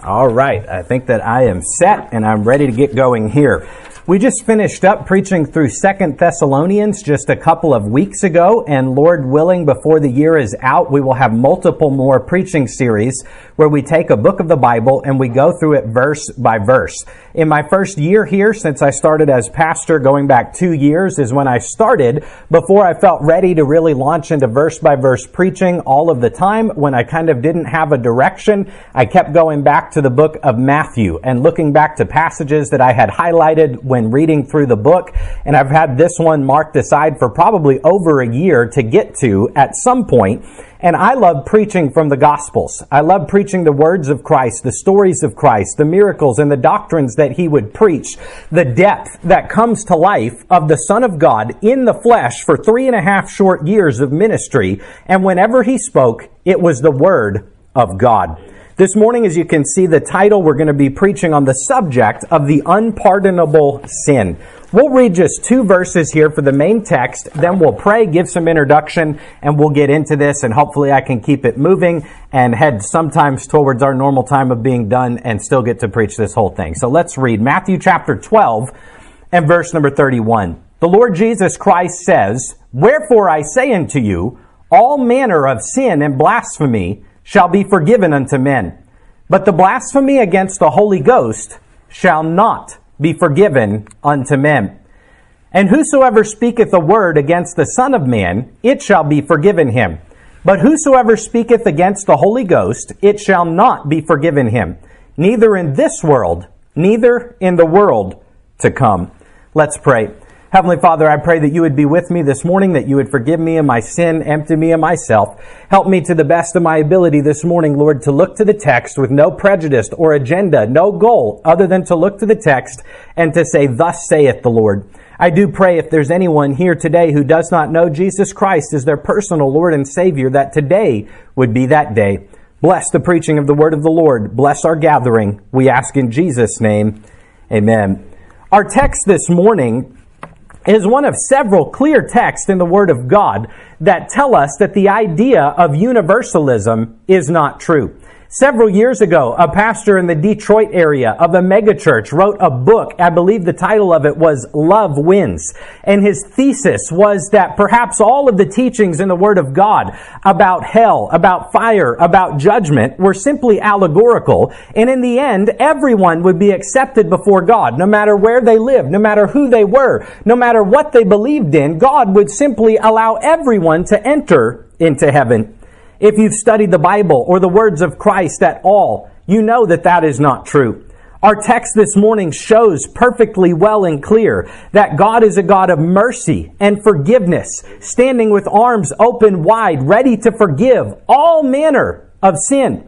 All right, I think that I am set and I'm ready to get going here. We just finished up preaching through 2 Thessalonians just a couple of weeks ago, and Lord willing, before the year is out, we will have multiple more preaching series where we take a book of the Bible and we go through it verse by verse. In my first year here, since I started as pastor, going back 2 years, is when I started before I felt ready to really launch into verse by verse preaching all of the time. When I kind of didn't have a direction, I kept going back to the book of Matthew and looking back to passages that I had highlighted when reading through the book, and I've had this one marked aside for probably over a year to get to at some point. And I love preaching from the Gospels. I love preaching the words of Christ, the stories of Christ, the miracles and the doctrines that He would preach, the depth that comes to life of the Son of God in the flesh for 3.5 short years of ministry. And whenever He spoke, it was the Word of God. This morning, as you can see the title, we're going to be preaching on the subject of the unpardonable sin. We'll read just 2 verses here for the main text, then we'll pray, give some introduction, and we'll get into this, and hopefully I can keep it moving and head sometimes towards our normal time of being done and still get to preach this whole thing. So let's read Matthew chapter 12 and verse number 31. The Lord Jesus Christ says, "Wherefore I say unto you, all manner of sin and blasphemy shall be forgiven unto men, but the blasphemy against the Holy Ghost shall not be forgiven unto men. And whosoever speaketh a word against the Son of Man, it shall be forgiven him. But whosoever speaketh against the Holy Ghost, it shall not be forgiven him, neither in this world, neither in the world to come." Let's pray. Heavenly Father, I pray that you would be with me this morning, that you would forgive me of my sin, empty me of myself. Help me to the best of my ability this morning, Lord, to look to the text with no prejudice or agenda, no goal other than to look to the text and to say, "Thus saith the Lord." I do pray if there's anyone here today who does not know Jesus Christ as their personal Lord and Savior, that today would be that day. Bless the preaching of the word of the Lord. Bless our gathering. We ask in Jesus' name, amen. Our text this morning is one of several clear texts in the Word of God that tell us that the idea of universalism is not true. Several years ago, a pastor in the Detroit area of a megachurch wrote a book. I believe the title of it was Love Wins. And his thesis was that perhaps all of the teachings in the Word of God about hell, about fire, about judgment were simply allegorical. And in the end, everyone would be accepted before God, no matter where they lived, no matter who they were, no matter what they believed in. God would simply allow everyone to enter into heaven. If you've studied the Bible or the words of Christ at all, you know that that is not true. Our text this morning shows perfectly well and clear that God is a God of mercy and forgiveness, standing with arms open wide, ready to forgive all manner of sin.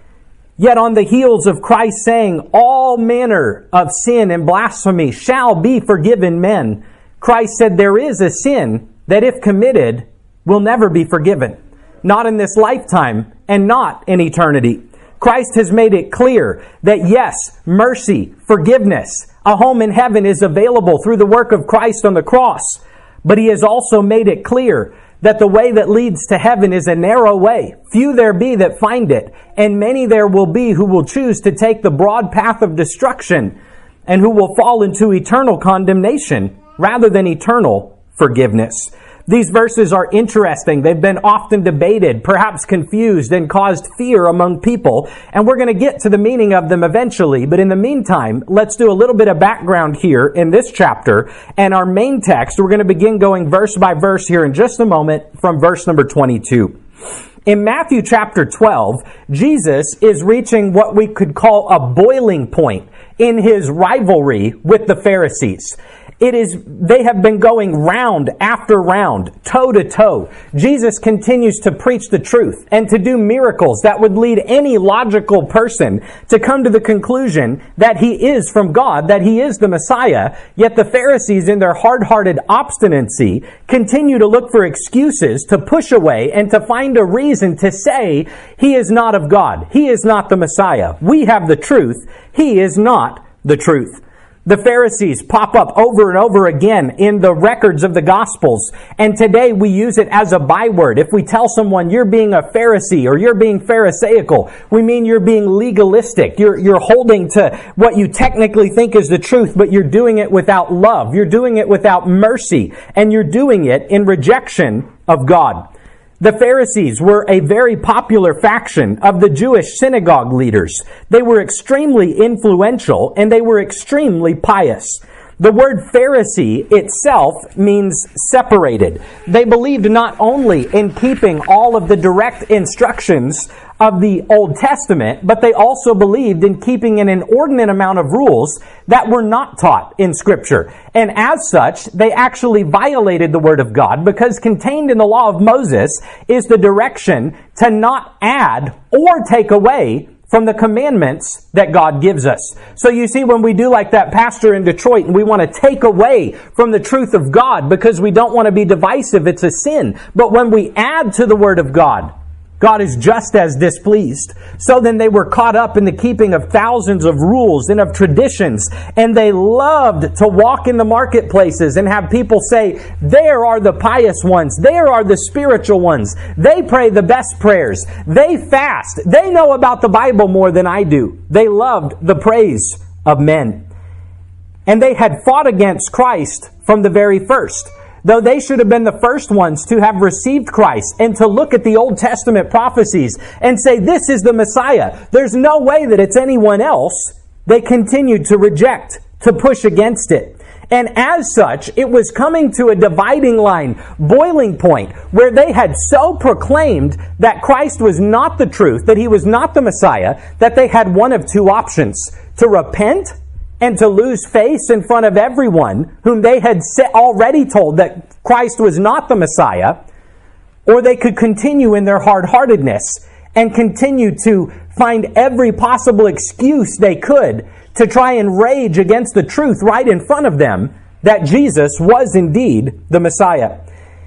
Yet on the heels of Christ saying all manner of sin and blasphemy shall be forgiven men, Christ said there is a sin that if committed will never be forgiven. Not in this lifetime, and not in eternity. Christ has made it clear that yes, mercy, forgiveness, a home in heaven is available through the work of Christ on the cross. But He has also made it clear that the way that leads to heaven is a narrow way. Few there be that find it, and many there will be who will choose to take the broad path of destruction and who will fall into eternal condemnation rather than eternal forgiveness. These verses are interesting. They've been often debated, perhaps confused, and caused fear among people. And we're going to get to the meaning of them eventually. But in the meantime, let's do a little bit of background here in this chapter. And our main text, we're going to begin going verse by verse here in just a moment from verse number 22. In Matthew chapter 12, Jesus is reaching what we could call a boiling point in His rivalry with the Pharisees. They have been going round after round, toe to toe. Jesus continues to preach the truth and to do miracles that would lead any logical person to come to the conclusion that He is from God, that He is the Messiah. Yet the Pharisees, in their hard-hearted obstinacy, continue to look for excuses to push away and to find a reason to say He is not of God. He is not the Messiah. We have the truth. He is not the truth. The Pharisees pop up over and over again in the records of the Gospels. And today we use it as a byword. If we tell someone you're being a Pharisee or you're being Pharisaical, we mean you're being legalistic. You're holding to what you technically think is the truth, but you're doing it without love. You're doing it without mercy. And you're doing it in rejection of God. The Pharisees were a very popular faction of the Jewish synagogue leaders. They were extremely influential and they were extremely pious. The word Pharisee itself means separated. They believed not only in keeping all of the direct instructions of the Old Testament, but they also believed in keeping an inordinate amount of rules that were not taught in Scripture. And as such, they actually violated the Word of God, because contained in the law of Moses is the direction to not add or take away from the commandments that God gives us. So you see, when we do like that pastor in Detroit and we want to take away from the truth of God because we don't want to be divisive, it's a sin. But when we add to the Word of God, God is just as displeased. So then they were caught up in the keeping of thousands of rules and of traditions, and they loved to walk in the marketplaces and have people say, there are the pious ones, there are the spiritual ones, they pray the best prayers, they fast, they know about the Bible more than I do. They loved the praise of men. And they had fought against Christ from the very first. Though they should have been the first ones to have received Christ and to look at the Old Testament prophecies and say, this is the Messiah, there's no way that it's anyone else, they continued to reject, to push against it. And as such, it was coming to a dividing line, boiling point, where they had so proclaimed that Christ was not the truth, that He was not the Messiah, that they had one of two options: to repent and to lose face in front of everyone whom they had already told that Christ was not the Messiah, or they could continue in their hard-heartedness and continue to find every possible excuse they could to try and rage against the truth right in front of them, that Jesus was indeed the Messiah.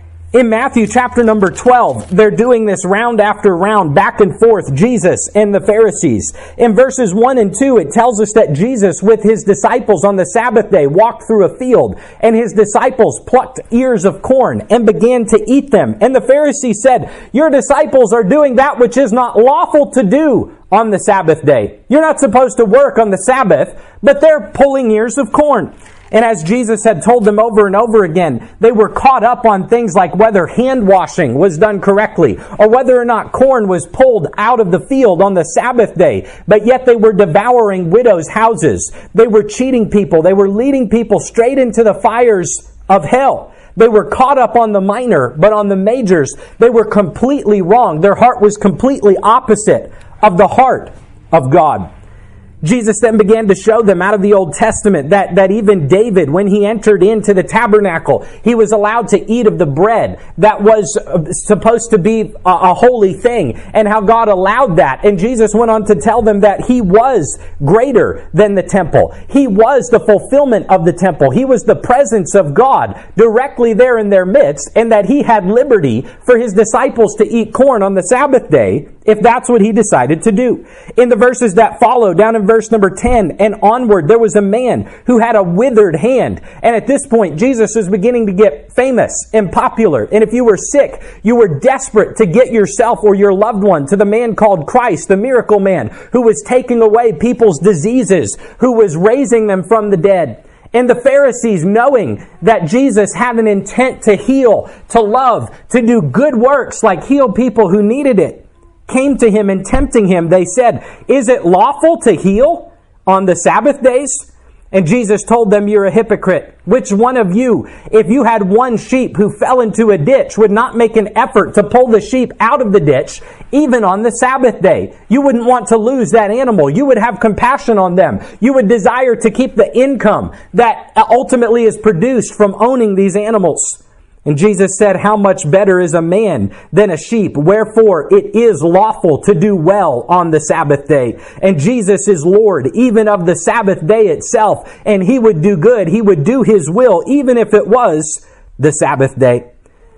In Matthew chapter number 12, they're doing this round after round, back and forth, Jesus and the Pharisees. In verses 1 and 2, it tells us that Jesus with His disciples on the Sabbath day walked through a field, and His disciples plucked ears of corn and began to eat them. And the Pharisees said, your disciples are doing that which is not lawful to do on the Sabbath day. You're not supposed to work on the Sabbath, but they're pulling ears of corn. And as Jesus had told them over and over again, they were caught up on things like whether hand washing was done correctly or whether or not corn was pulled out of the field on the Sabbath day. But yet they were devouring widows' houses. They were cheating people. They were leading people straight into the fires of hell. They were caught up on the minor, but on the majors, they were completely wrong. Their heart was completely opposite of the heart of God. Jesus then began to show them out of the Old Testament that even David, when he entered into the tabernacle, he was allowed to eat of the bread that was supposed to be a holy thing, and how God allowed that. And Jesus went on to tell them that He was greater than the temple. He was the fulfillment of the temple. He was the presence of God directly there in their midst, and that He had liberty for His disciples to eat corn on the Sabbath day if that's what He decided to do. In the verses that follow, down in verse number 10 and onward, there was a man who had a withered hand. And at this point, Jesus was beginning to get famous and popular. And if you were sick, you were desperate to get yourself or your loved one to the man called Christ, the miracle man, who was taking away people's diseases, who was raising them from the dead. And the Pharisees, knowing that Jesus had an intent to heal, to love, to do good works like heal people who needed it, came to Him and tempting Him, they said, is it lawful to heal on the Sabbath days? And Jesus told them, you're a hypocrite. Which one of you, if you had one sheep who fell into a ditch, would not make an effort to pull the sheep out of the ditch, even on the Sabbath day? You wouldn't want to lose that animal. You would have compassion on them. You would desire to keep the income that ultimately is produced from owning these animals. And Jesus said, how much better is a man than a sheep? Wherefore it is lawful to do well on the Sabbath day. And Jesus is Lord even of the Sabbath day itself. And He would do good. He would do His will even if it was the Sabbath day.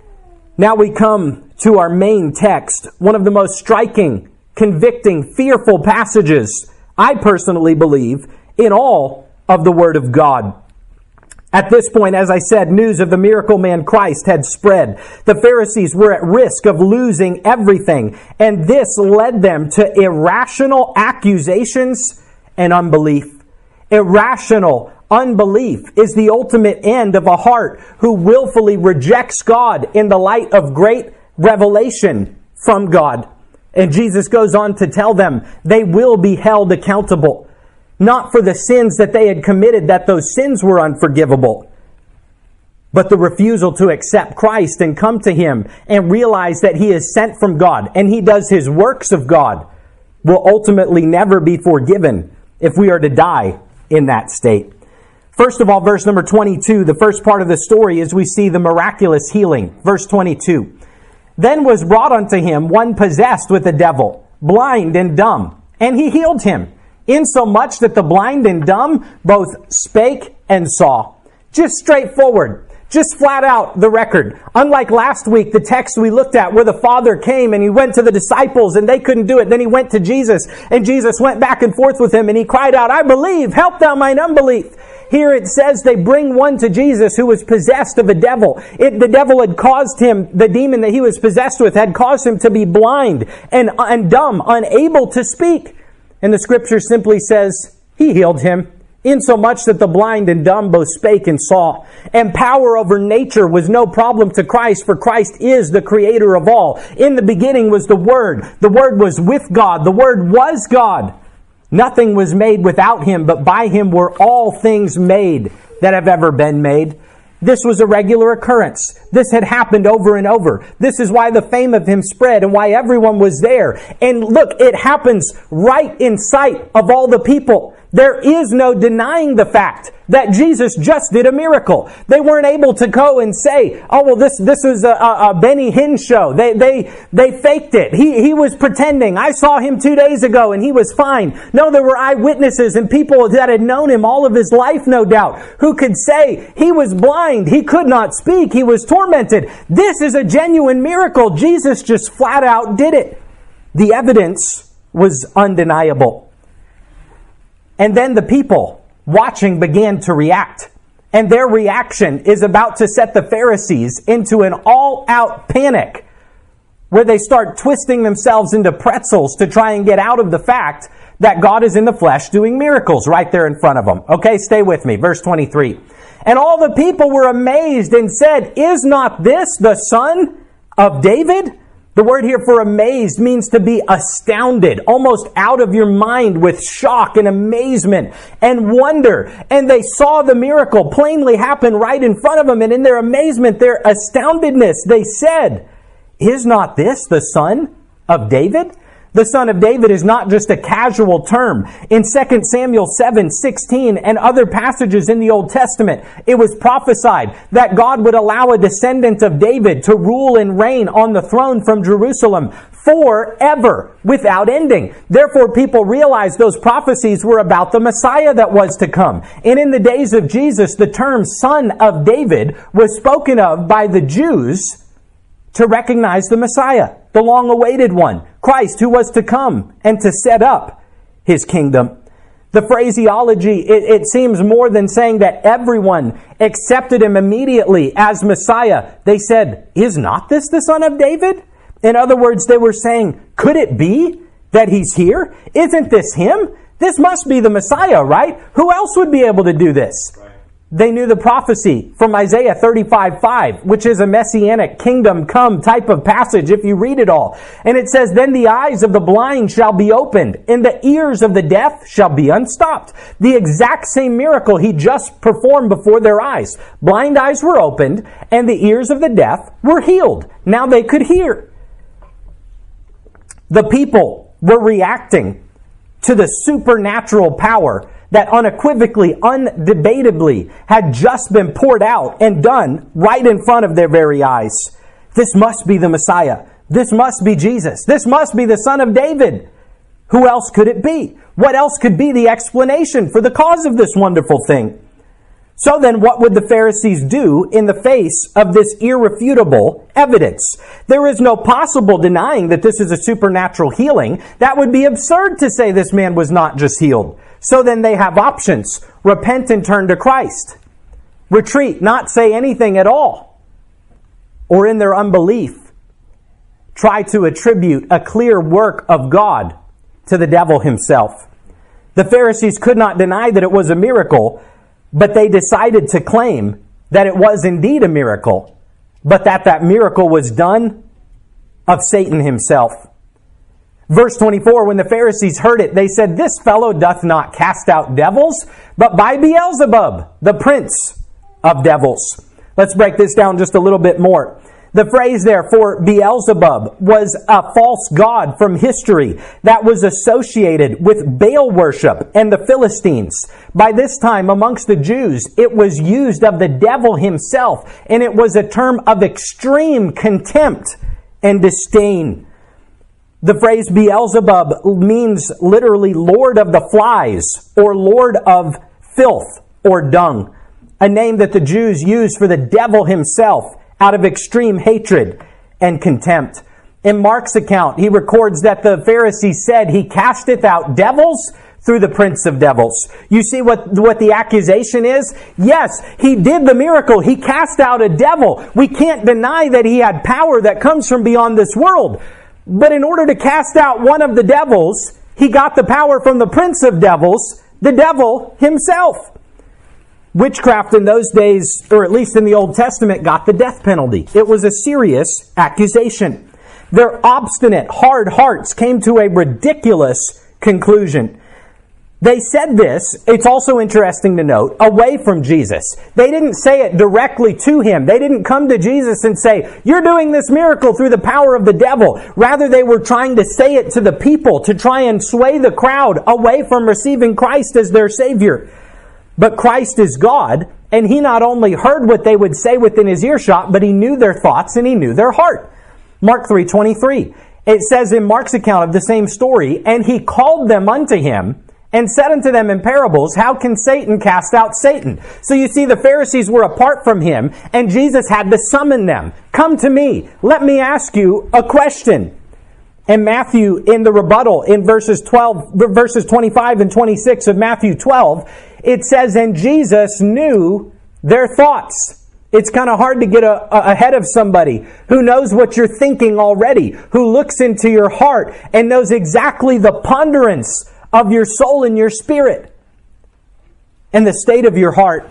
Now we come to our main text, one of the most striking, convicting, fearful passages, I personally believe, in all of the Word of God. At this point, as I said, news of the miracle man Christ had spread. The Pharisees were at risk of losing everything, and this led them to irrational accusations and unbelief. Irrational unbelief is the ultimate end of a heart who willfully rejects God in the light of great revelation from God. And Jesus goes on to tell them they will be held accountable. Not for the sins that they had committed, that those sins were unforgivable, but the refusal to accept Christ and come to Him and realize that He is sent from God and He does His works of God will ultimately never be forgiven if we are to die in that state. First of all, verse number 22, the first part of the story is we see the miraculous healing. Verse 22. Then was brought unto him one possessed with a devil, blind and dumb, and he healed him, insomuch that the blind and dumb both spake and saw. Just straightforward. Just flat out the record. Unlike last week, the text we looked at where the Father came and He went to the disciples and they couldn't do it. Then He went to Jesus and Jesus went back and forth with him and He cried out, I believe, help thou mine unbelief. Here it says they bring one to Jesus who was possessed of a devil. The devil had caused him, the demon that he was possessed with had caused him to be blind and dumb, unable to speak. And the scripture simply says, He healed him, insomuch that the blind and dumb both spake and saw. And power over nature was no problem to Christ, for Christ is the creator of all. In the beginning was the Word. The Word was with God. The Word was God. Nothing was made without Him, but by Him were all things made that have ever been made. This was a regular occurrence. This had happened over and over. This is why the fame of Him spread and why everyone was there. And look, it happens right in sight of all the people. There is no denying the fact that Jesus just did a miracle. They weren't able to go and say, oh, well, this was a Benny Hinn show. They faked it. He was pretending. I saw him 2 days ago and he was fine. No, there were eyewitnesses and people that had known him all of his life, no doubt, who could say he was blind. He could not speak. He was tormented. This is a genuine miracle. Jesus just flat out did it. The evidence was undeniable. And then the people watching began to react. And their reaction is about to set the Pharisees into an all-out panic where they start twisting themselves into pretzels to try and get out of the fact that God is in the flesh doing miracles right there in front of them. Okay, stay with me. Verse 23. And all the people were amazed and said, Is not this the son of David? The word here for amazed means to be astounded, almost out of your mind with shock and amazement and wonder. And they saw the miracle plainly happen right in front of them. And in their amazement, their astoundedness, they said, Is not this the son of David? The son of David is not just a casual term. In 2 Samuel 7:16 and other passages in the Old Testament, it was prophesied that God would allow a descendant of David to rule and reign on the throne from Jerusalem forever without ending. Therefore, people realized those prophecies were about the Messiah that was to come. And in the days of Jesus, the term son of David was spoken of by the Jews to recognize the Messiah, the long-awaited one, Christ, who was to come and to set up His kingdom. The phraseology, it seems more than saying that everyone accepted Him immediately as Messiah. They said, Is not this the son of David? In other words, they were saying, could it be that He's here? Isn't this Him? This must be the Messiah, right? Who else would be able to do this? Right. They knew the prophecy from Isaiah 35:5, which is a messianic kingdom come type of passage if you read it all. And it says, Then the eyes of the blind shall be opened, and the ears of the deaf shall be unstopped. The exact same miracle He just performed before their eyes. Blind eyes were opened, and the ears of the deaf were healed. Now they could hear. The people were reacting to the supernatural power that unequivocally, undebatably had just been poured out and done right in front of their very eyes. This must be the Messiah. This must be Jesus. This must be the Son of David. Who else could it be? What else could be the explanation for the cause of this wonderful thing? So then what would the Pharisees do in the face of this irrefutable evidence? There is no possible denying that this is a supernatural healing. That would be absurd to say this man was not just healed. So then they have options. Repent and turn to Christ. Retreat, not say anything at all. Or in their unbelief, try to attribute a clear work of God to the devil himself. The Pharisees could not deny that it was a miracle, but they decided to claim that it was indeed a miracle, but that miracle was done of Satan himself. Verse 24, when the Pharisees heard it, they said, "This fellow doth not cast out devils, but by Beelzebub, the prince of devils." Let's break this down just a little bit more. The phrase there for Beelzebub was a false god from history that was associated with Baal worship and the Philistines. By this time, amongst the Jews, it was used of the devil himself, and it was a term of extreme contempt and disdain. The phrase Beelzebub means literally Lord of the Flies or Lord of Filth or Dung, a name that the Jews used for the devil himself out of extreme hatred and contempt. In Mark's account, he records that the Pharisees said, "He casteth out devils through the prince of devils." You see what the accusation is? Yes, he did the miracle. He cast out a devil. We can't deny that he had power that comes from beyond this world. But in order to cast out one of the devils, he got the power from the prince of devils, the devil himself. Witchcraft in those days, or at least in the Old Testament, got the death penalty. It was a serious accusation. Their obstinate, hard hearts came to a ridiculous conclusion. They said this, it's also interesting to note, away from Jesus. They didn't say it directly to him. They didn't come to Jesus and say, "You're doing this miracle through the power of the devil." Rather, they were trying to say it to the people to try and sway the crowd away from receiving Christ as their Savior. But Christ is God, and he not only heard what they would say within his earshot, but he knew their thoughts and he knew their heart. Mark 3:23. It says in Mark's account of the same story, "And he called them unto him, and said unto them in parables, How can Satan cast out Satan?" So you see, the Pharisees were apart from him, and Jesus had to summon them. "Come to me. Let me ask you a question." And Matthew, in the rebuttal, in verses 25 and 26 of Matthew 12, it says, "And Jesus knew their thoughts." It's kind of hard to get ahead of somebody who knows what you're thinking already, who looks into your heart and knows exactly the ponderance of your soul and your spirit and the state of your heart.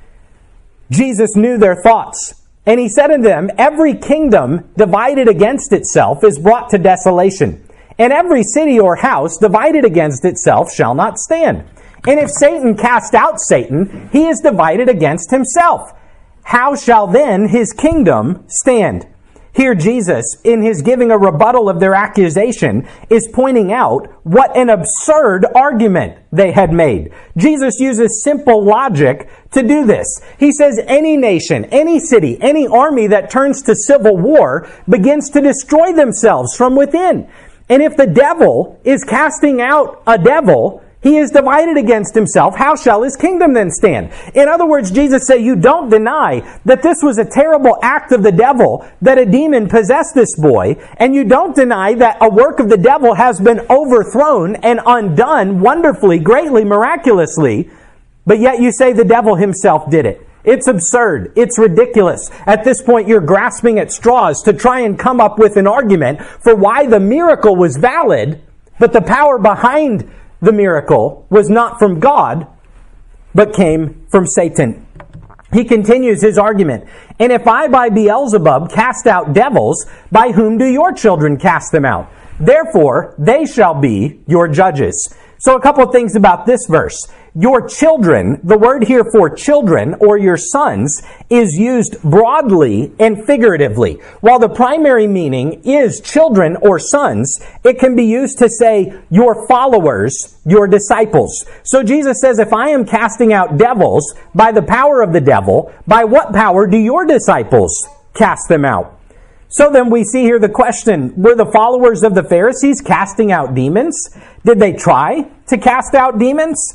Jesus knew their thoughts. And he said unto them, "Every kingdom divided against itself is brought to desolation, and every city or house divided against itself shall not stand. And if Satan cast out Satan, he is divided against himself. How shall then his kingdom stand?" Here Jesus, in his giving a rebuttal of their accusation, is pointing out what an absurd argument they had made. Jesus uses simple logic to do this. He says any nation, any city, any army that turns to civil war begins to destroy themselves from within. And if the devil is casting out a devil, he is divided against himself. How shall his kingdom then stand? In other words, Jesus said, you don't deny that this was a terrible act of the devil, that a demon possessed this boy, and you don't deny that a work of the devil has been overthrown and undone wonderfully, greatly, miraculously, but yet you say the devil himself did it. It's absurd. It's ridiculous. At this point, you're grasping at straws to try and come up with an argument for why the miracle was valid, but the power behind the miracle was not from God, but came from Satan. He continues his argument. "And if I by Beelzebub cast out devils, by whom do your children cast them out? Therefore, they shall be your judges." So a couple of things about this verse. Your children, the word here for children or your sons, is used broadly and figuratively. While the primary meaning is children or sons, it can be used to say your followers, your disciples. So Jesus says, if I am casting out devils by the power of the devil, by what power do your disciples cast them out? So then we see here the question, were the followers of the Pharisees casting out demons? Did they try to cast out demons?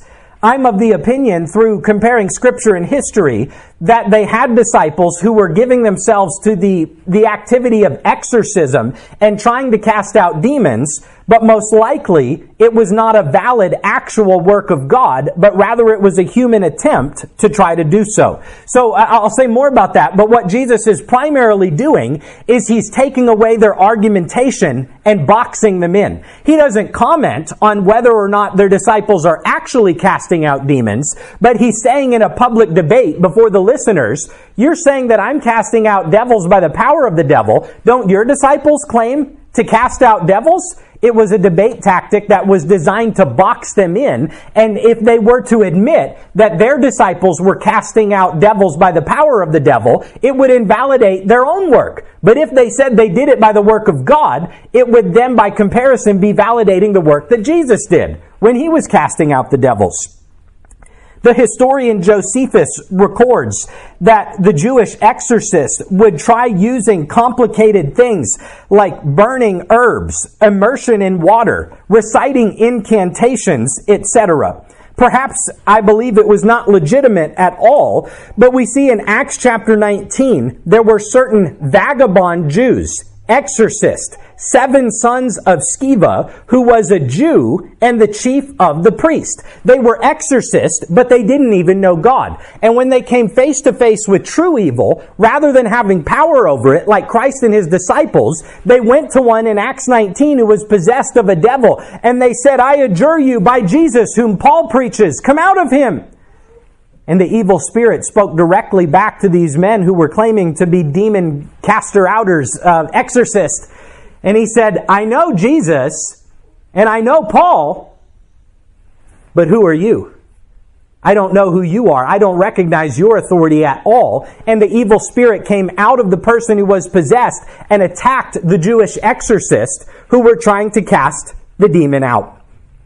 I'm of the opinion, through comparing Scripture and history, that they had disciples who were giving themselves to the activity of exorcism and trying to cast out demons, but most likely it was not a valid actual work of God, but rather it was a human attempt to try to do so. So I'll say more about that, but what Jesus is primarily doing is he's taking away their argumentation and boxing them in. He doesn't comment on whether or not their disciples are actually casting out demons, but he's saying in a public debate before the listeners, you're saying that I'm casting out devils by the power of the devil. Don't your disciples claim to cast out devils? It was a debate tactic that was designed to box them in. And if they were to admit that their disciples were casting out devils by the power of the devil, it would invalidate their own work. But if they said they did it by the work of God, it would then by comparison be validating the work that Jesus did when he was casting out the devils. The historian Josephus records that the Jewish exorcists would try using complicated things like burning herbs, immersion in water, reciting incantations, etc. Perhaps, I believe it was not legitimate at all, but we see in Acts chapter 19, there were certain vagabond Jews, exorcists, 7 sons of Sceva, who was a Jew and the chief of the priest. They were exorcists, but they didn't even know God. And when they came face to face with true evil, rather than having power over it, like Christ and his disciples, they went to one in Acts 19 who was possessed of a devil. And they said, I adjure you by Jesus, whom Paul preaches, come out of him. And the evil spirit spoke directly back to these men who were claiming to be demon caster-outers, exorcists. And he said, I know Jesus, and I know Paul, but who are you? I don't know who you are. I don't recognize your authority at all. And the evil spirit came out of the person who was possessed and attacked the Jewish exorcists who were trying to cast the demon out.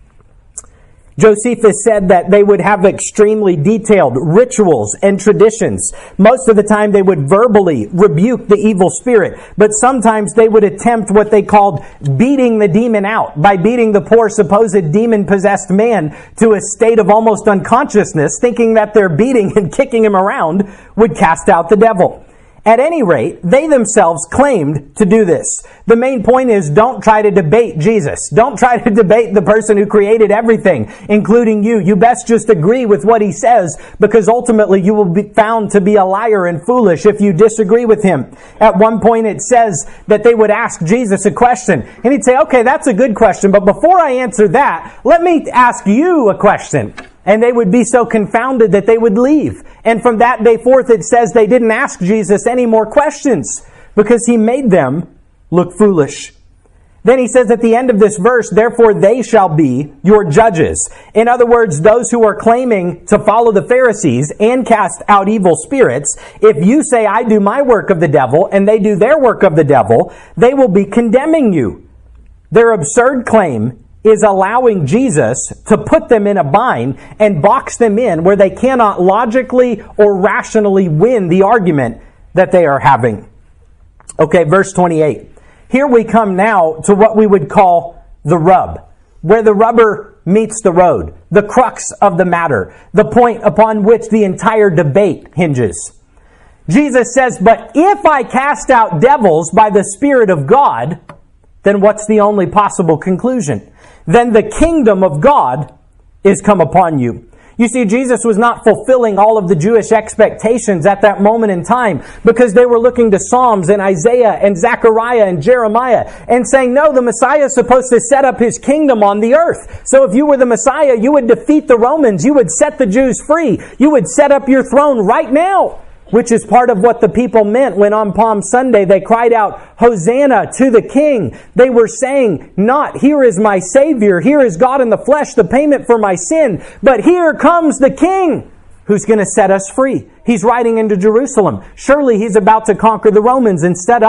Josephus said that they would have extremely detailed rituals and traditions. Most of the time they would verbally rebuke the evil spirit, but sometimes they would attempt what they called beating the demon out by beating the poor supposed demon-possessed man to a state of almost unconsciousness, thinking that their beating and kicking him around would cast out the devil. At any rate, they themselves claimed to do this. The main point is, don't try to debate Jesus. Don't try to debate the person who created everything, including you. You best just agree with what he says, because ultimately you will be found to be a liar and foolish if you disagree with him. At one point it says that they would ask Jesus a question, and he'd say, okay, that's a good question, but before I answer that, let me ask you a question. And they would be so confounded that they would leave. And from that day forth, it says they didn't ask Jesus any more questions because he made them look foolish. Then he says at the end of this verse, therefore they shall be your judges. In other words, those who are claiming to follow the Pharisees and cast out evil spirits, if you say I do my work of the devil and they do their work of the devil, they will be condemning you. Their absurd claim is allowing Jesus to put them in a bind and box them in where they cannot logically or rationally win the argument that they are having. Okay, verse 28. Here we come now to what we would call the rub, where the rubber meets the road, the crux of the matter, the point upon which the entire debate hinges. Jesus says, but if I cast out devils by the Spirit of God, then what's the only possible conclusion? Then the kingdom of God is come upon you. You see, Jesus was not fulfilling all of the Jewish expectations at that moment in time because they were looking to Psalms and Isaiah and Zechariah and Jeremiah and saying, no, the Messiah is supposed to set up his kingdom on the earth. So if you were the Messiah, you would defeat the Romans. You would set the Jews free. You would set up your throne right now. Which is part of what the people meant when on Palm Sunday they cried out, Hosanna to the King. They were saying, not, here is my Savior, here is God in the flesh, the payment for my sin, but here comes the King who's going to set us free. He's riding into Jerusalem. Surely he's about to conquer the Romans and set up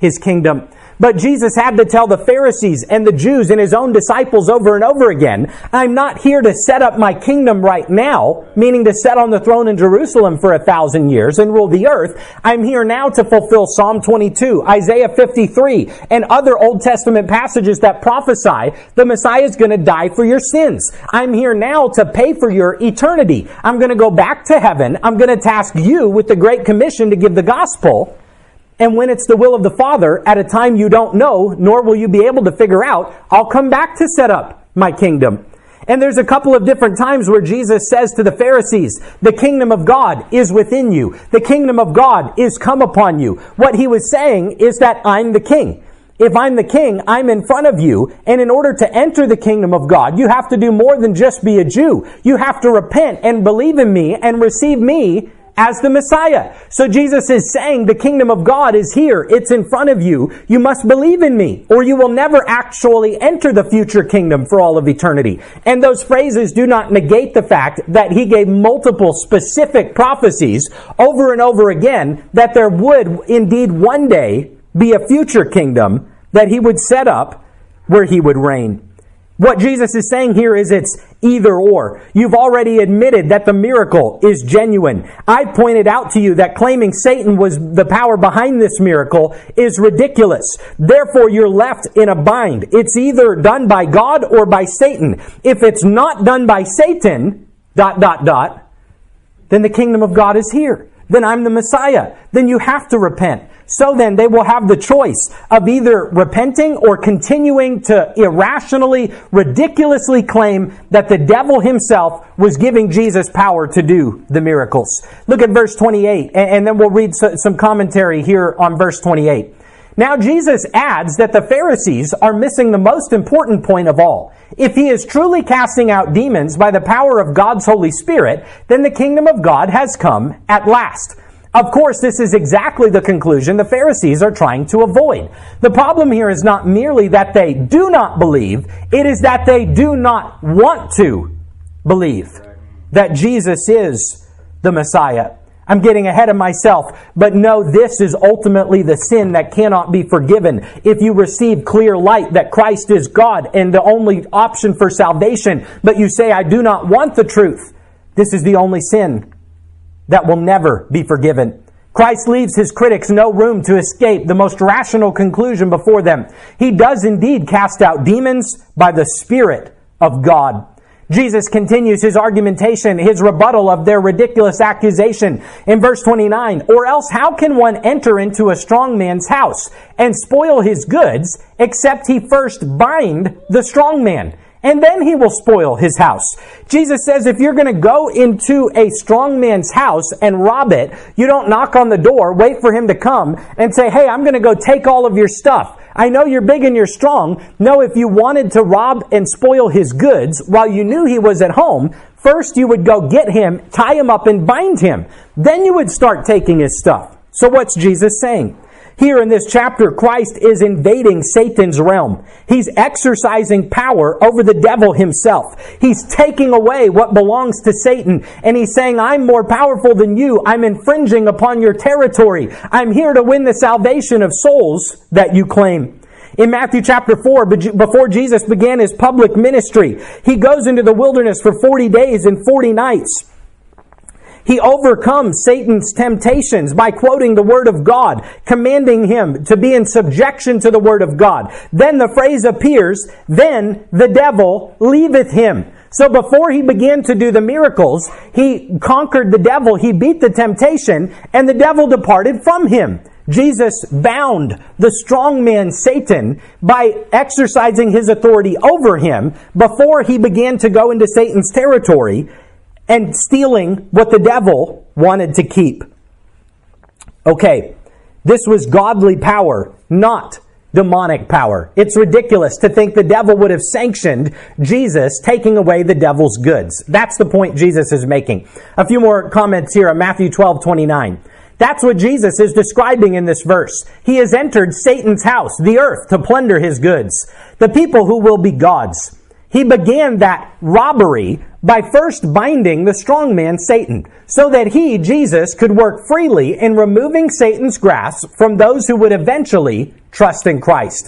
his kingdom. But Jesus had to tell the Pharisees and the Jews and his own disciples over and over again, I'm not here to set up my kingdom right now, meaning to sit on the throne in Jerusalem for 1,000 years and rule the earth. I'm here now to fulfill Psalm 22, Isaiah 53, and other Old Testament passages that prophesy the Messiah is going to die for your sins. I'm here now to pay for your eternity. I'm going to go back to heaven. I'm going to task you with the Great Commission to give the gospel. And when it's the will of the Father, at a time you don't know, nor will you be able to figure out, I'll come back to set up my kingdom. And there's a couple of different times where Jesus says to the Pharisees, the kingdom of God is within you. The kingdom of God is come upon you. What he was saying is that I'm the king. If I'm the king, I'm in front of you. And in order to enter the kingdom of God, you have to do more than just be a Jew. You have to repent and believe in me and receive me as the Messiah. So Jesus is saying the kingdom of God is here. It's in front of you. You must believe in me, or you will never actually enter the future kingdom for all of eternity. And those phrases do not negate the fact that he gave multiple specific prophecies over and over again that there would indeed one day be a future kingdom that he would set up where he would reign. What Jesus is saying here is it's either or. You've already admitted that the miracle is genuine. I pointed out to you that claiming Satan was the power behind this miracle is ridiculous. Therefore, you're left in a bind. It's either done by God or by Satan. If it's not done by Satan, then the kingdom of God is here. Then I'm the Messiah. Then you have to repent. So then they will have the choice of either repenting or continuing to irrationally, ridiculously claim that the devil himself was giving Jesus power to do the miracles. Look at verse 28, and then we'll read some commentary here on verse 28. Now Jesus adds that the Pharisees are missing the most important point of all. If he is truly casting out demons by the power of God's Holy Spirit, then the kingdom of God has come at last. Of course, this is exactly the conclusion the Pharisees are trying to avoid. The problem here is not merely that they do not believe, it is that they do not want to believe that Jesus is the Messiah. I'm getting ahead of myself, but no, this is ultimately the sin that cannot be forgiven. If you receive clear light that Christ is God and the only option for salvation, but you say, I do not want the truth, this is the only sin that will never be forgiven. Christ leaves his critics no room to escape the most rational conclusion before them. He does indeed cast out demons by the Spirit of God. Jesus continues his argumentation, his rebuttal of their ridiculous accusation in verse 29. Or else how can one enter into a strong man's house and spoil his goods except he first bind the strong man? And then he will spoil his house. Jesus says if you're going to go into a strong man's house and rob it, you don't knock on the door, wait for him to come, and say, hey, I'm going to go take all of your stuff. I know you're big and you're strong. No, if you wanted to rob and spoil his goods while you knew he was at home, first you would go get him, tie him up, and bind him. Then you would start taking his stuff. So what's Jesus saying? Here in this chapter, Christ is invading Satan's realm. He's exercising power over the devil himself. He's taking away what belongs to Satan. And he's saying, I'm more powerful than you. I'm infringing upon your territory. I'm here to win the salvation of souls that you claim. In Matthew chapter 4, before Jesus began his public ministry, he goes into the wilderness for 40 days and 40 nights. He overcomes Satan's temptations by quoting the Word of God, commanding him to be in subjection to the Word of God. Then the phrase appears, then the devil leaveth him. So before he began to do the miracles, he conquered the devil, he beat the temptation, and the devil departed from him. Jesus bound the strong man Satan by exercising his authority over him before he began to go into Satan's territory and stealing what the devil wanted to keep. Okay, this was godly power, not demonic power. It's ridiculous to think the devil would have sanctioned Jesus taking away the devil's goods. That's the point Jesus is making. A few more comments here on Matthew 12:29. That's what Jesus is describing in this verse. He has entered Satan's house, the earth, to plunder his goods. The people who will be God's. He began that robbery by first binding the strong man Satan, so that he, Jesus, could work freely in removing Satan's grasp from those who would eventually trust in Christ.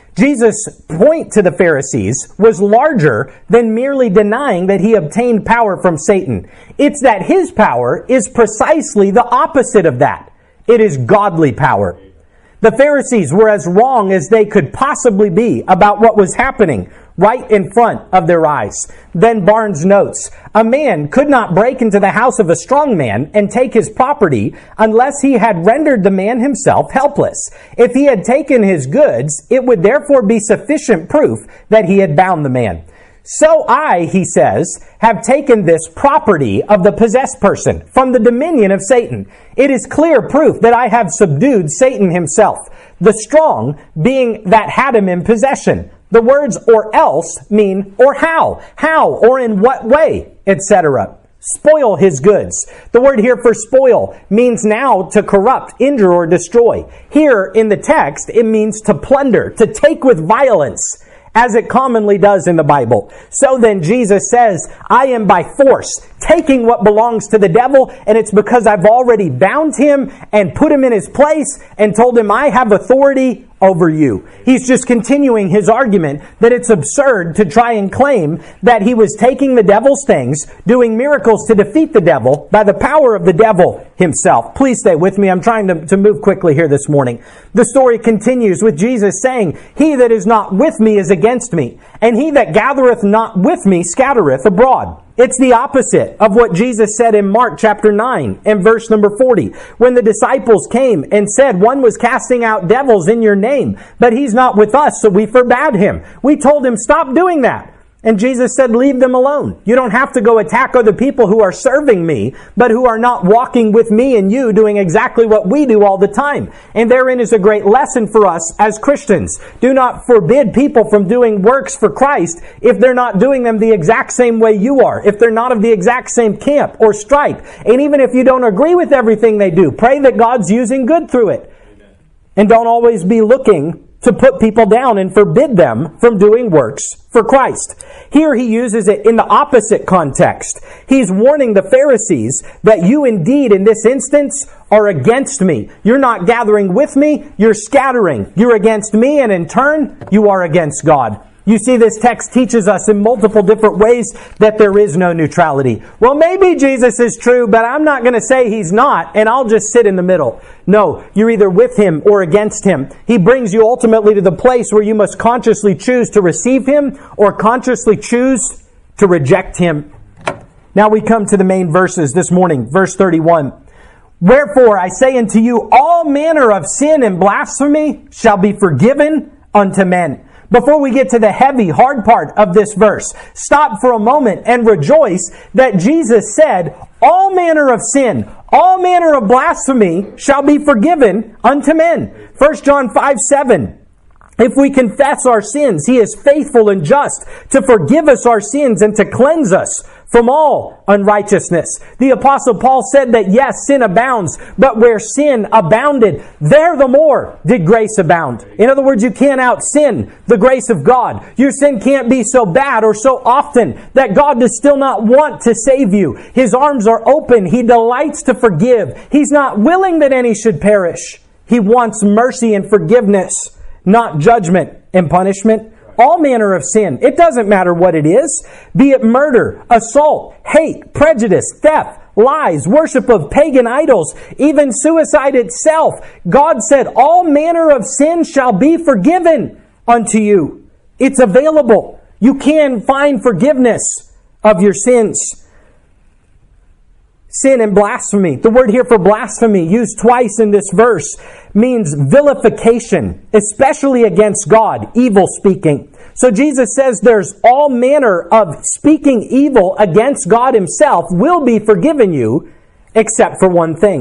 Jesus' point to the Pharisees was larger than merely denying that he obtained power from Satan. It's that his power is precisely the opposite of that. It is godly power. The Pharisees were as wrong as they could possibly be about what was happening right in front of their eyes. Then Barnes notes, a man could not break into the house of a strong man and take his property unless he had rendered the man himself helpless. If he had taken his goods, it would therefore be sufficient proof that he had bound the man. So I, he says, have taken this property of the possessed person from the dominion of Satan. It is clear proof that I have subdued Satan himself, the strong being that had him in possession. The words or else mean or how or in what way, etc. Spoil his goods. The word here for spoil means now to corrupt, injure, or destroy. Here in the text, it means to plunder, to take with violence, as it commonly does in the Bible. So then Jesus says, I am by force taking what belongs to the devil, and it's because I've already bound him and put him in his place and told him I have authority over you. He's just continuing his argument that it's absurd to try and claim that he was taking the devil's things, doing miracles to defeat the devil by the power of the devil himself. Please stay with me. I'm trying to move quickly here this morning. The story continues with Jesus saying, he that is not with me is against me, and he that gathereth not with me scattereth abroad. It's the opposite of what Jesus said in Mark chapter 9 and verse number 40. When the disciples came and said, one was casting out devils in your name, but he's not with us, so we forbade him. We told him, stop doing that. And Jesus said, leave them alone. You don't have to go attack other people who are serving me, but who are not walking with me and you doing exactly what we do all the time. And therein is a great lesson for us as Christians. Do not forbid people from doing works for Christ if they're not doing them the exact same way you are, if they're not of the exact same camp or stripe. And even if you don't agree with everything they do, pray that God's using good through it. Amen. And don't always be looking to put people down and forbid them from doing works for Christ. Here he uses it in the opposite context. He's warning the Pharisees that you indeed in this instance are against me. You're not gathering with me, you're scattering. You're against me, and in turn, you are against God. You see, this text teaches us in multiple different ways that there is no neutrality. Well, maybe Jesus is true, but I'm not going to say he's not, and I'll just sit in the middle. No, you're either with him or against him. He brings you ultimately to the place where you must consciously choose to receive him or consciously choose to reject him. Now we come to the main verses this morning. Verse 31. Wherefore I say unto you, all manner of sin and blasphemy shall be forgiven unto men. Before we get to the heavy, hard part of this verse, stop for a moment and rejoice that Jesus said, all manner of sin, all manner of blasphemy shall be forgiven unto men. 1 John 5:7. If we confess our sins, he is faithful and just to forgive us our sins and to cleanse us from all unrighteousness. The Apostle Paul said that yes, sin abounds, but where sin abounded, there the more did grace abound. In other words, you can't out-sin the grace of God. Your sin can't be so bad or so often that God does still not want to save you. His arms are open. He delights to forgive. He's not willing that any should perish. He wants mercy and forgiveness, not judgment and punishment. All manner of sin. It doesn't matter what it is. Be it murder, assault, hate, prejudice, theft, lies, worship of pagan idols, even suicide itself. God said, all manner of sin shall be forgiven unto you. It's available. You can find forgiveness of your sins. Sin and blasphemy. The word here for blasphemy, used twice in this verse, means vilification, especially against God, evil speaking. So Jesus says there's all manner of speaking evil against God himself will be forgiven you, except for one thing.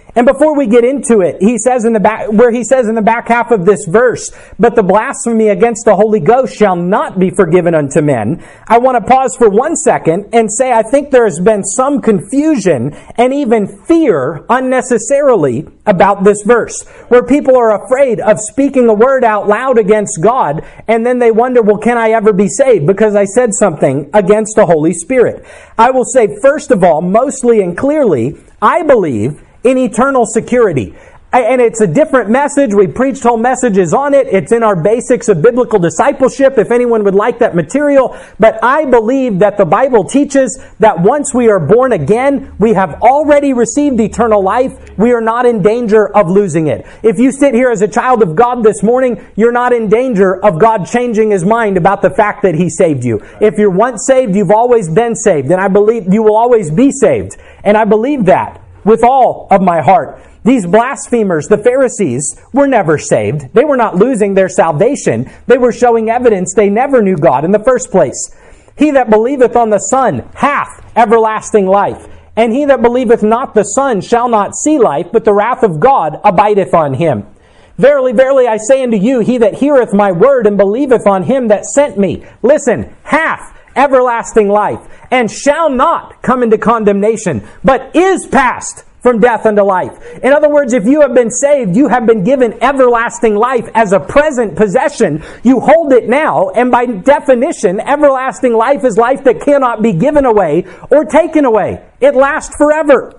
And before we get into it, he says in the back half of this verse, but the blasphemy against the Holy Ghost shall not be forgiven unto men. I want to pause for 1 second and say I think there has been some confusion and even fear unnecessarily about this verse, where people are afraid of speaking a word out loud against God, and then they wonder, well, can I ever be saved because I said something against the Holy Spirit? I will say, first of all, mostly and clearly, I believe in eternal security. And it's a different message. We preached whole messages on it. It's in our basics of biblical discipleship, if anyone would like that material. But I believe that the Bible teaches that once we are born again, we have already received eternal life. We are not in danger of losing it. If you sit here as a child of God this morning, you're not in danger of God changing His mind about the fact that He saved you. If you're once saved, you've always been saved. And I believe you will always be saved. And I believe that with all of my heart. These blasphemers, the Pharisees, were never saved. They were not losing their salvation. They were showing evidence they never knew God in the first place. He that believeth on the Son hath everlasting life. And he that believeth not the Son shall not see life, but the wrath of God abideth on him. Verily, verily, I say unto you, he that heareth my word and believeth on him that sent me, listen, hath everlasting life, and shall not come into condemnation, but is passed from death unto life. In other words, if you have been saved, you have been given everlasting life as a present possession. You hold it now, and by definition, everlasting life is life that cannot be given away or taken away. It lasts forever.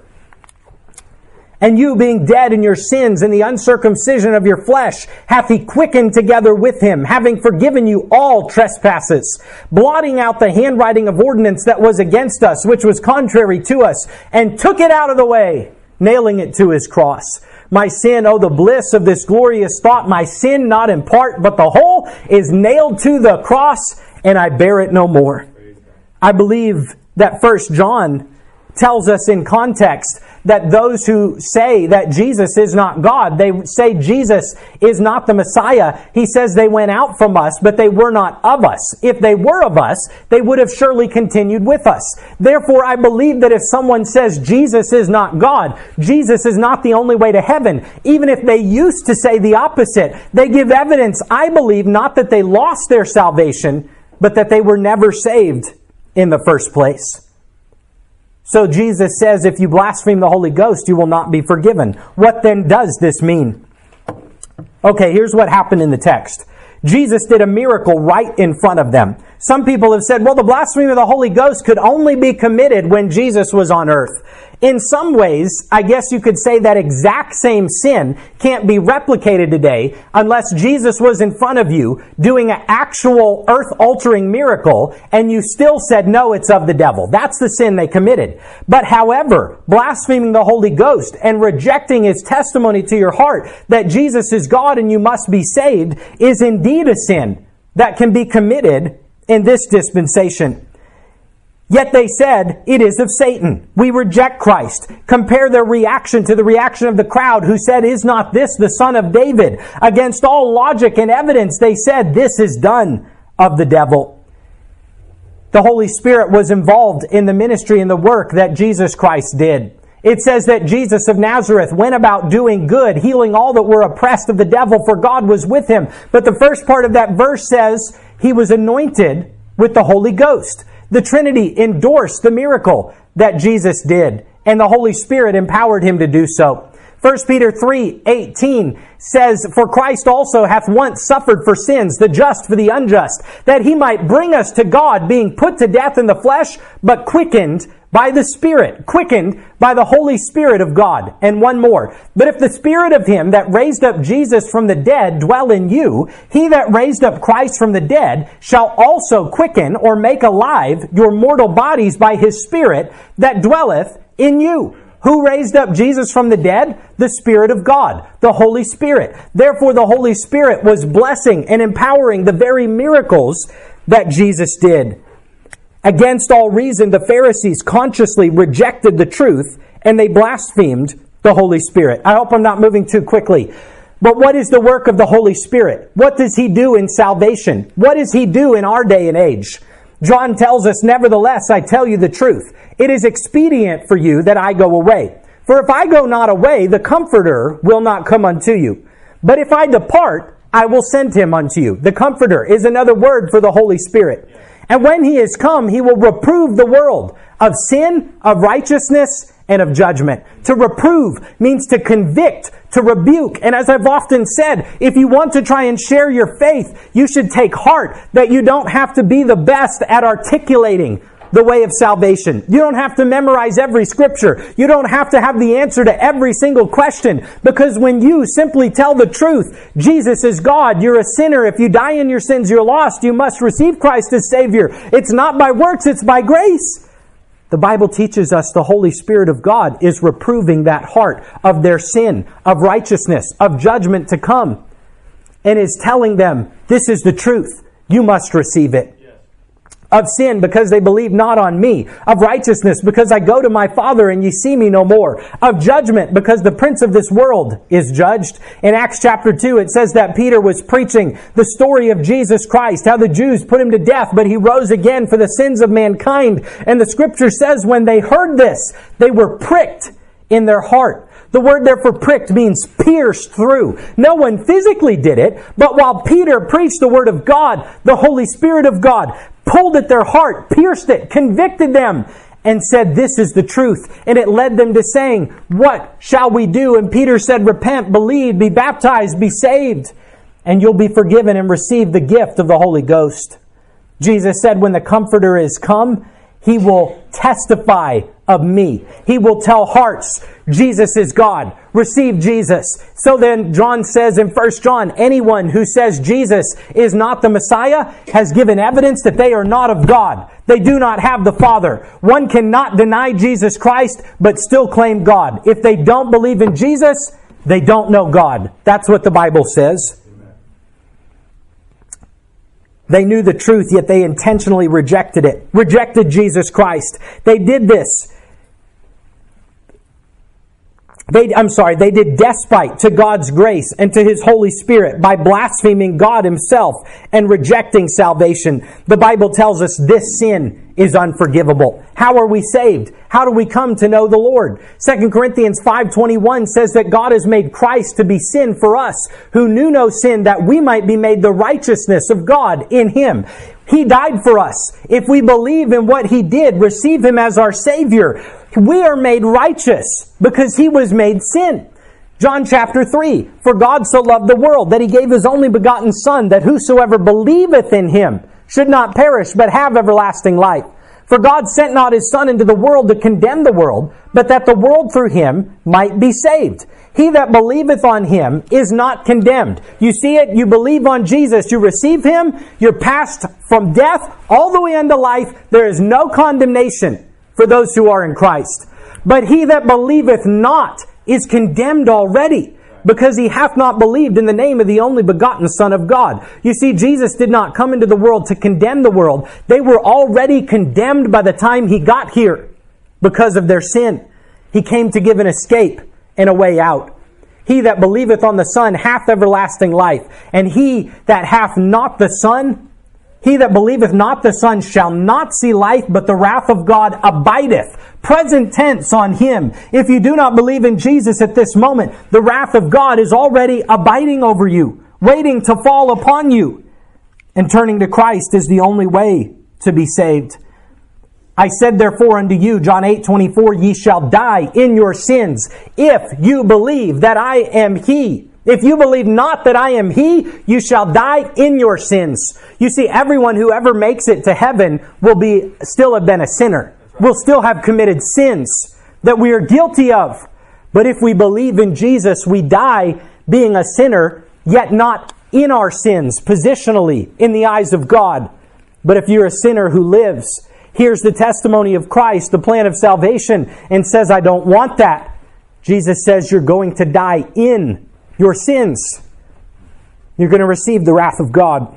And you, being dead in your sins and the uncircumcision of your flesh, hath He quickened together with Him, having forgiven you all trespasses, blotting out the handwriting of ordinance that was against us, which was contrary to us, and took it out of the way, nailing it to His cross. My sin, oh, the bliss of this glorious thought, my sin not in part, but the whole, is nailed to the cross, and I bear it no more. I believe that 1 John tells us in context that those who say that Jesus is not God, they say Jesus is not the Messiah. He says they went out from us, but they were not of us. If they were of us, they would have surely continued with us. Therefore, I believe that if someone says Jesus is not God, Jesus is not the only way to heaven, even if they used to say the opposite, they give evidence, I believe, not that they lost their salvation, but that they were never saved in the first place. So Jesus says, if you blaspheme the Holy Ghost, you will not be forgiven. What then does this mean? Okay, here's what happened in the text. Jesus did a miracle right in front of them. Some people have said, well, the blasphemy of the Holy Ghost could only be committed when Jesus was on earth. In some ways, I guess you could say that exact same sin can't be replicated today unless Jesus was in front of you doing an actual earth-altering miracle and you still said, no, it's of the devil. That's the sin they committed. But however, blaspheming the Holy Ghost and rejecting His testimony to your heart that Jesus is God and you must be saved is indeed a sin that can be committed in this dispensation. Yet they said, it is of Satan. We reject Christ. Compare their reaction to the reaction of the crowd who said, is not this the Son of David? Against all logic and evidence, they said, this is done of the devil. The Holy Spirit was involved in the ministry and the work that Jesus Christ did. It says that Jesus of Nazareth went about doing good, healing all that were oppressed of the devil, for God was with Him. But the first part of that verse says, He was anointed with the Holy Ghost. The Trinity endorsed the miracle that Jesus did, and the Holy Spirit empowered Him to do so. 1 Peter 3:18 says, for Christ also hath once suffered for sins, the just for the unjust, that He might bring us to God, being put to death in the flesh, but quickened by the Spirit, quickened by the Holy Spirit of God. And one more. But if the Spirit of Him that raised up Jesus from the dead dwell in you, He that raised up Christ from the dead shall also quicken or make alive your mortal bodies by His Spirit that dwelleth in you. Who raised up Jesus from the dead? The Spirit of God, the Holy Spirit. Therefore, the Holy Spirit was blessing and empowering the very miracles that Jesus did. Against all reason, the Pharisees consciously rejected the truth and they blasphemed the Holy Spirit. I hope I'm not moving too quickly. But what is the work of the Holy Spirit? What does He do in salvation? What does He do in our day and age? John tells us, nevertheless, I tell you the truth. It is expedient for you that I go away. For if I go not away, the Comforter will not come unto you. But if I depart, I will send him unto you. The Comforter is another word for the Holy Spirit. And when he is come, he will reprove the world of sin, of righteousness, and of judgment. To reprove means to convict, to rebuke. And as I've often said, if you want to try and share your faith, you should take heart that you don't have to be the best at articulating the way of salvation. You don't have to memorize every scripture. You don't have to have the answer to every single question. Because when you simply tell the truth, Jesus is God, you're a sinner. If you die in your sins, you're lost. You must receive Christ as Savior. It's not by works, it's by grace. The Bible teaches us the Holy Spirit of God is reproving that heart of their sin, of righteousness, of judgment to come, and is telling them, this is the truth. You must receive it. Of sin, because they believe not on me. Of righteousness, because I go to my Father and ye see me no more. Of judgment, because the prince of this world is judged. In Acts chapter 2, it says that Peter was preaching the story of Jesus Christ, how the Jews put him to death, but he rose again for the sins of mankind. And the scripture says when they heard this, they were pricked in their heart. The word there for pricked means pierced through. No one physically did it, but while Peter preached the word of God, the Holy Spirit of God pulled at their heart, pierced it, convicted them, and said, this is the truth. And it led them to saying, what shall we do? And Peter said, repent, believe, be baptized, be saved, and you'll be forgiven and receive the gift of the Holy Ghost. Jesus said, when the Comforter is come, he will testify of me. He will tell hearts, Jesus is God. Receive Jesus. So then John says in 1 John, anyone who says Jesus is not the Messiah has given evidence that they are not of God. They do not have the Father. One cannot deny Jesus Christ, but still claim God. If they don't believe in Jesus, they don't know God. That's what the Bible says. They knew the truth, yet they intentionally rejected it. Rejected Jesus Christ. They did this. They did despite to God's grace and to His Holy Spirit by blaspheming God Himself and rejecting salvation. The Bible tells us this sin is unforgivable. How are we saved? How do we come to know the Lord? 2 Corinthians 5:21 says that God has made Christ to be sin for us, who knew no sin, that we might be made the righteousness of God in Him. He died for us. If we believe in what He did, receive Him as our Savior, we are made righteous because He was made sin. John chapter 3, for God so loved the world that He gave His only begotten Son, that whosoever believeth in Him should not perish, but have everlasting life. For God sent not His Son into the world to condemn the world, but that the world through Him might be saved. He that believeth on Him is not condemned. You see it? You believe on Jesus. You receive Him. You're passed from death all the way unto life. There is no condemnation for those who are in Christ. But he that believeth not is condemned already, because he hath not believed in the name of the only begotten Son of God. You see, Jesus did not come into the world to condemn the world. They were already condemned by the time He got here because of their sin. He came to give an escape and a way out. He that believeth on the Son hath everlasting life, and he that hath not the Son, he that believeth not the Son shall not see life, but the wrath of God abideth. Present tense on him. If you do not believe in Jesus at this moment, the wrath of God is already abiding over you, waiting to fall upon you. And turning to Christ is the only way to be saved. I said therefore unto you, John 8:24, ye shall die in your sins, if you believe that I am He. If you believe not that I am He, you shall die in your sins. You see, everyone who ever makes it to heaven will still have been a sinner. Will still have committed sins that we are guilty of. But if we believe in Jesus, we die being a sinner, yet not in our sins, positionally, in the eyes of God. But if you're a sinner who lives, hears the testimony of Christ, the plan of salvation, and says, I don't want that, Jesus says you're going to die in your sins. You're going to receive the wrath of God.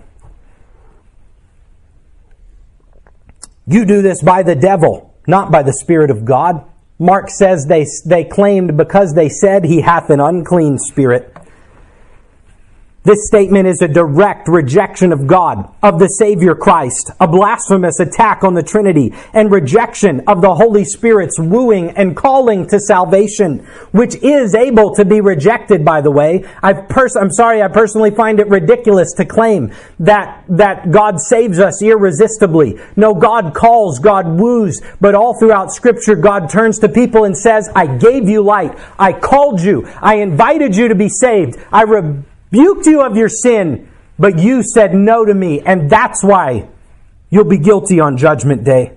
You do this by the devil, not by the Spirit of God. Mark says they claimed because they said he hath an unclean spirit. This statement is a direct rejection of God, of the Savior Christ, a blasphemous attack on the Trinity, and rejection of the Holy Spirit's wooing and calling to salvation, which is able to be rejected, by the way. I personally find it ridiculous to claim that God saves us irresistibly. No, God calls, God woos, but all throughout Scripture, God turns to people and says, I gave you light, I called you, I invited you to be saved, I rebuked you of your sin, but you said no to me, and that's why you'll be guilty on Judgment Day.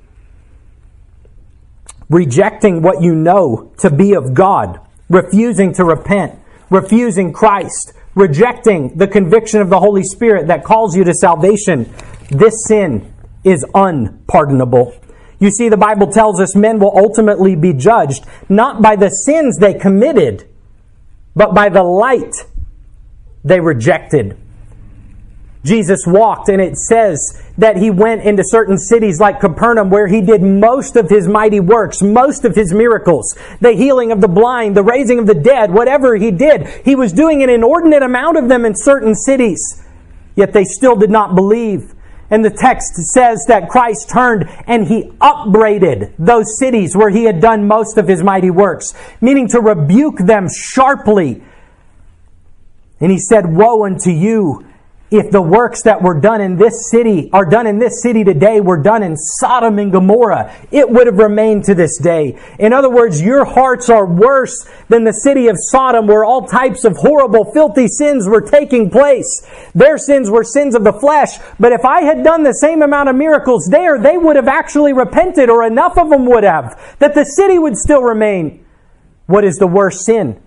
Rejecting what you know to be of God, refusing to repent, refusing Christ, rejecting the conviction of the Holy Spirit that calls you to salvation, this sin is unpardonable. You see, the Bible tells us men will ultimately be judged not by the sins they committed, but by the light they rejected. Jesus walked, and it says that he went into certain cities like Capernaum, where he did most of his mighty works, most of his miracles, the healing of the blind, the raising of the dead, whatever he did. He was doing an inordinate amount of them in certain cities, yet they still did not believe. And the text says that Christ turned and he upbraided those cities where he had done most of his mighty works, meaning to rebuke them sharply. And he said, woe unto you if the works that were done in this city are done in this city today were done in Sodom and Gomorrah. It would have remained to this day. In other words, your hearts are worse than the city of Sodom, where all types of horrible, filthy sins were taking place. Their sins were sins of the flesh. But if I had done the same amount of miracles there, they would have actually repented, or enough of them would have, that the city would still remain. What is the worst sin?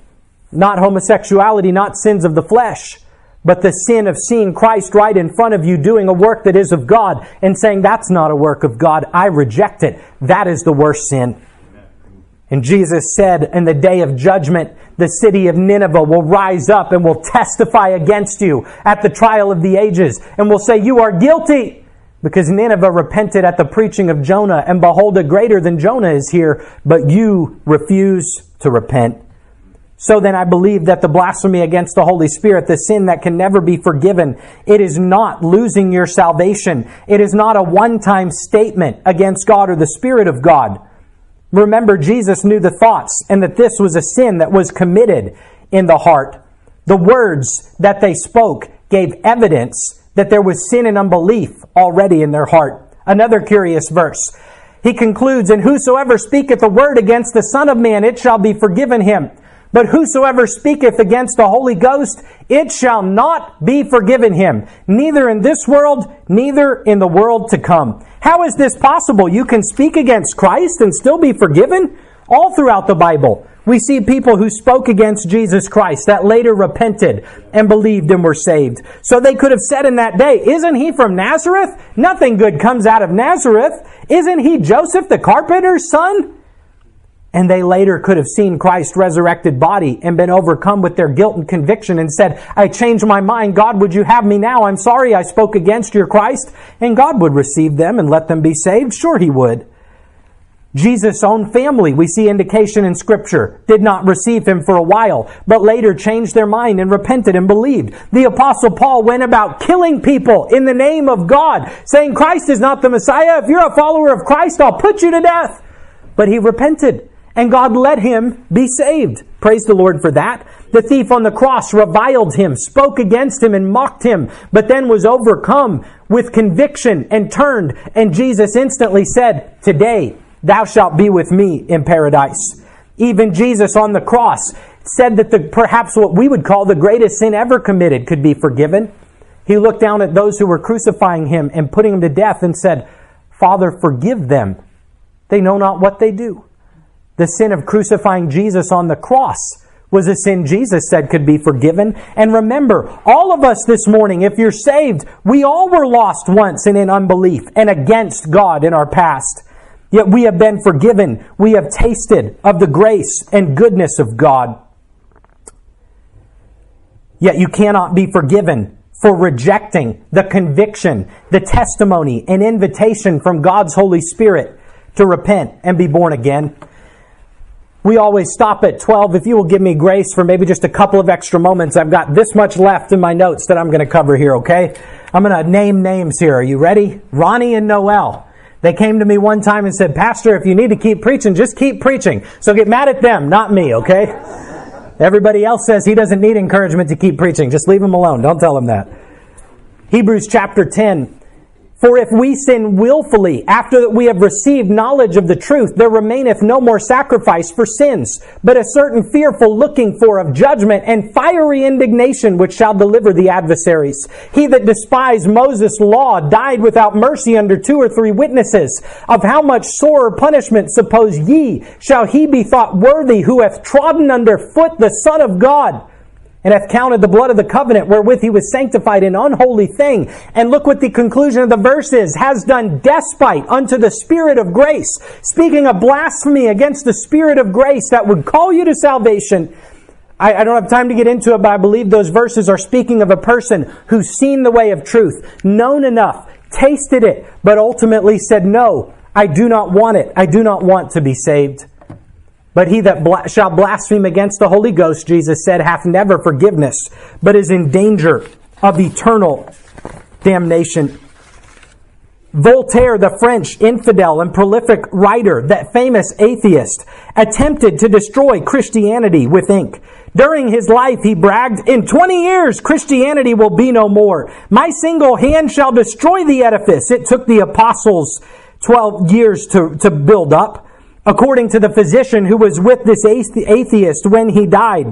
Not homosexuality, not sins of the flesh, but the sin of seeing Christ right in front of you doing a work that is of God and saying, that's not a work of God, I reject it. That is the worst sin. And Jesus said, in the day of judgment, the city of Nineveh will rise up and will testify against you at the trial of the ages, and will say, you are guilty, because Nineveh repented at the preaching of Jonah, and behold, a greater than Jonah is here, but you refuse to repent. So then I believe that the blasphemy against the Holy Spirit, the sin that can never be forgiven, it is not losing your salvation. It is not a one-time statement against God or the Spirit of God. Remember, Jesus knew the thoughts, and that this was a sin that was committed in the heart. The words that they spoke gave evidence that there was sin and unbelief already in their heart. Another curious verse. He concludes, and whosoever speaketh a word against the Son of Man, it shall be forgiven him. But whosoever speaketh against the Holy Ghost, it shall not be forgiven him, neither in this world, neither in the world to come. How is this possible? You can speak against Christ and still be forgiven? All throughout the Bible, we see people who spoke against Jesus Christ that later repented and believed and were saved. So they could have said in that day, isn't he from Nazareth? Nothing good comes out of Nazareth. Isn't he Joseph the carpenter's son? And they later could have seen Christ's resurrected body and been overcome with their guilt and conviction and said, I changed my mind. God, would you have me now? I'm sorry I spoke against your Christ. And God would receive them and let them be saved. Sure, he would. Jesus' own family, we see indication in Scripture, did not receive him for a while, but later changed their mind and repented and believed. The Apostle Paul went about killing people in the name of God, saying Christ is not the Messiah. If you're a follower of Christ, I'll put you to death. But he repented, and God let him be saved. Praise the Lord for that. The thief on the cross reviled him, spoke against him, and mocked him, but then was overcome with conviction and turned. And Jesus instantly said, today thou shalt be with me in paradise. Even Jesus on the cross said that perhaps what we would call the greatest sin ever committed could be forgiven. He looked down at those who were crucifying him and putting him to death and said, Father, forgive them. They know not what they do. The sin of crucifying Jesus on the cross was a sin Jesus said could be forgiven. And remember, all of us this morning, if you're saved, we all were lost once and in unbelief and against God in our past. Yet we have been forgiven. We have tasted of the grace and goodness of God. Yet you cannot be forgiven for rejecting the conviction, the testimony, and invitation from God's Holy Spirit to repent and be born again. We always stop at 12. If you will give me grace for maybe just a couple of extra moments, I've got this much left in my notes that I'm going to cover here, okay? I'm going to name names here. Are you ready? Ronnie and Noel. They came to me one time and said, Pastor, if you need to keep preaching, just keep preaching. So get mad at them, not me, okay? Everybody else says he doesn't need encouragement to keep preaching. Just leave him alone. Don't tell him that. Hebrews chapter 10. For if we sin willfully after that we have received knowledge of the truth, there remaineth no more sacrifice for sins, but a certain fearful looking for of judgment and fiery indignation which shall deliver the adversaries. He that despised Moses' law died without mercy under 2 or 3 witnesses. Of how much sorer punishment, suppose ye, shall he be thought worthy who hath trodden under foot the Son of God, and hath counted the blood of the covenant wherewith he was sanctified an unholy thing. And look what the conclusion of the verse is. Has done despite unto the Spirit of grace. Speaking of blasphemy against the Spirit of grace that would call you to salvation. I don't have time to get into it, but I believe those verses are speaking of a person who's seen the way of truth, known enough, tasted it, but ultimately said, no, I do not want it. I do not want to be saved. But he that shall blaspheme against the Holy Ghost, Jesus said, hath never forgiveness, but is in danger of eternal damnation. Voltaire, the French infidel and prolific writer, that famous atheist, attempted to destroy Christianity with ink. During his life, he bragged, in 20 years, Christianity will be no more. My single hand shall destroy the edifice. It took the apostles 12 years to build up. According to the physician who was with this atheist when he died,